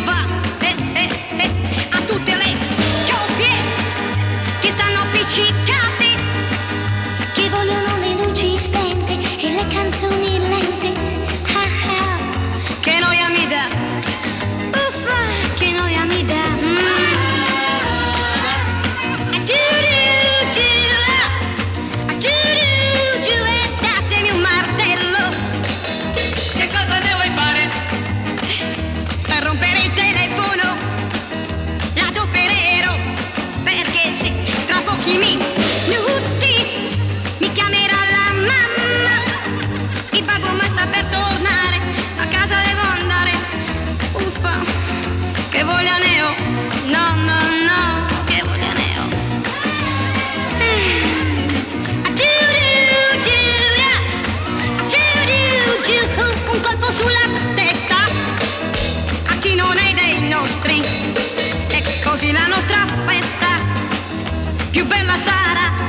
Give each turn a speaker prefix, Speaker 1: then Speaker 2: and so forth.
Speaker 1: va, a tutte le coppie che stanno appiccicate, che vogliono le luci spente e le canzoni lente. Che noia mi dà, uffa, che noia mi dà. Datemi un martello.
Speaker 2: Che cosa ne vuoi fare?
Speaker 1: Per rompere il telefono l'adopererò, perché se tra pochi minuti mi chiamerà la mamma, il babbo ma sta per tornare, a casa devo andare. Uffa, che voglia ne ho, no, no, no, che voglia ne ho. Un colpo sulla testa a chi non è dei nostri, e così la nostra festa più bella sarà.